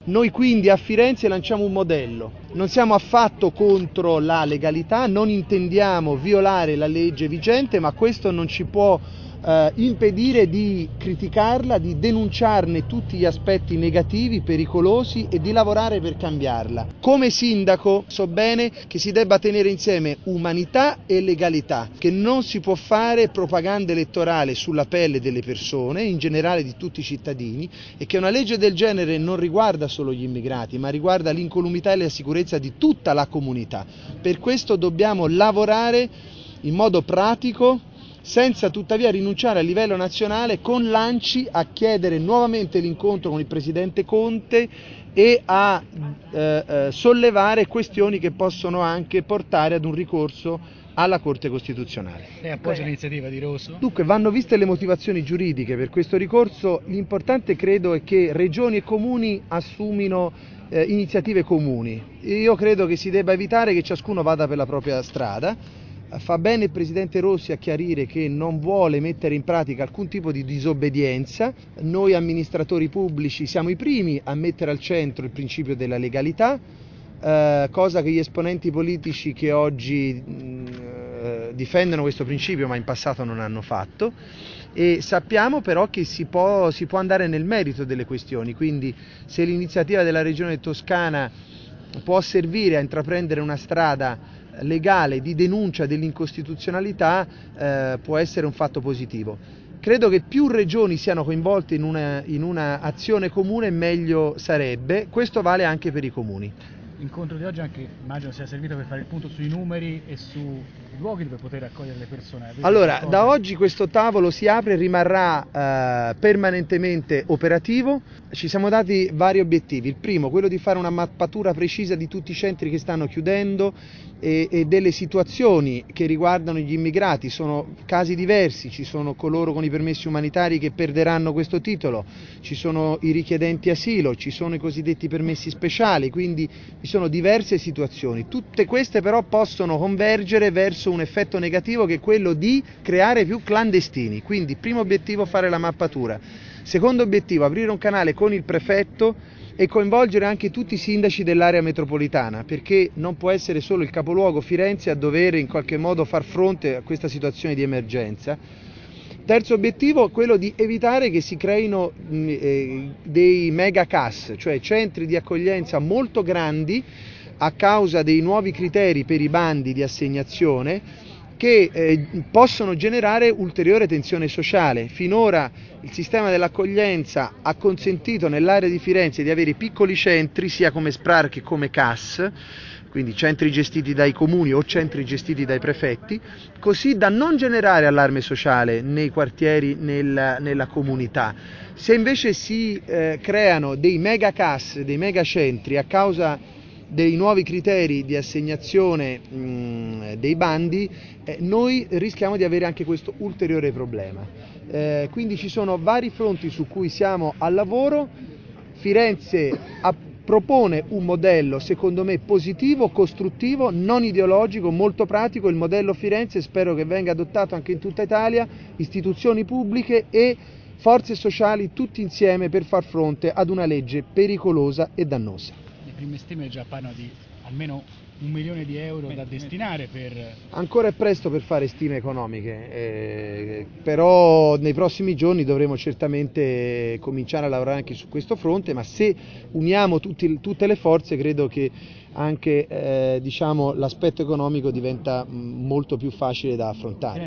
Noi quindi a Firenze lanciamo un modello, non siamo affatto contro la legalità, non intendiamo violare la legge vigente, ma questo non ci può impedire di criticarla, di denunciarne tutti gli aspetti negativi, pericolosi e di lavorare per cambiarla. Come sindaco so bene che si debba tenere insieme umanità e legalità, che non si può fare propaganda elettorale sulla pelle delle persone, in generale di tutti i cittadini, e che una legge del genere non riguarda solo gli immigrati, ma riguarda l'incolumità e la sicurezza di tutta la comunità. Per questo dobbiamo lavorare in modo pratico, senza tuttavia rinunciare a livello nazionale con l'ANCI a chiedere nuovamente l'incontro con il Presidente Conte e a sollevare questioni che possono anche portare ad un ricorso alla Corte Costituzionale. Lei appoggia l'iniziativa di Rosso? Dunque vanno viste le motivazioni giuridiche per questo ricorso, l'importante credo è che regioni e comuni assumino iniziative comuni. Io credo che si debba evitare che ciascuno vada per la propria strada. Fa bene il Presidente Rossi a chiarire che non vuole mettere in pratica alcun tipo di disobbedienza. Noi amministratori pubblici siamo i primi a mettere al centro il principio della legalità, cosa che gli esponenti politici che oggi difendono questo principio ma in passato non hanno fatto, e sappiamo però che si può andare nel merito delle questioni, quindi se l'iniziativa della Regione Toscana può servire a intraprendere una strada legale di denuncia dell'incostituzionalità, può essere un fatto positivo. Credo che più regioni siano coinvolte in una azione comune meglio sarebbe, questo vale anche per i comuni. L'incontro di oggi anche immagino sia servito per fare il punto sui numeri e sui luoghi dove poter accogliere le persone. Allora, da oggi questo tavolo si apre e rimarrà permanentemente operativo. Ci siamo dati vari obiettivi. Il primo, quello di fare una mappatura precisa di tutti i centri che stanno chiudendo e delle situazioni che riguardano gli immigrati. Sono casi diversi, ci sono coloro con i permessi umanitari che perderanno questo titolo, ci sono i richiedenti asilo, ci sono i cosiddetti permessi speciali, quindi ci sono diverse situazioni. Tutte queste però possono convergere verso un effetto negativo che è quello di creare più clandestini. Quindi primo obiettivo, fare la mappatura. Secondo obiettivo, aprire un canale con il prefetto e coinvolgere anche tutti i sindaci dell'area metropolitana, perché non può essere solo il capoluogo Firenze a dover in qualche modo far fronte a questa situazione di emergenza. Terzo obiettivo, quello di evitare che si creino dei mega CAS, cioè centri di accoglienza molto grandi a causa dei nuovi criteri per i bandi di assegnazione, che possono generare ulteriore tensione sociale. Finora il sistema dell'accoglienza ha consentito nell'area di Firenze di avere piccoli centri, sia come SPRAR che come CAS, quindi centri gestiti dai comuni o centri gestiti dai prefetti, così da non generare allarme sociale nei quartieri, nella comunità. Se invece si creano dei mega CAS, dei mega centri a causa dei nuovi criteri di assegnazione dei bandi, noi rischiamo di avere anche questo ulteriore problema. Quindi ci sono vari fronti su cui siamo al lavoro. Firenze propone un modello secondo me positivo, costruttivo, non ideologico, molto pratico. Il modello Firenze spero che venga adottato anche in tutta Italia, istituzioni pubbliche e forze sociali tutti insieme per far fronte ad una legge pericolosa e dannosa. Le prime stime già parlano di almeno 1 milione di euro da destinare per... Ancora è presto per fare stime economiche, però nei prossimi giorni dovremo certamente cominciare a lavorare anche su questo fronte, ma se uniamo tutte le forze credo che anche l'aspetto economico diventa molto più facile da affrontare.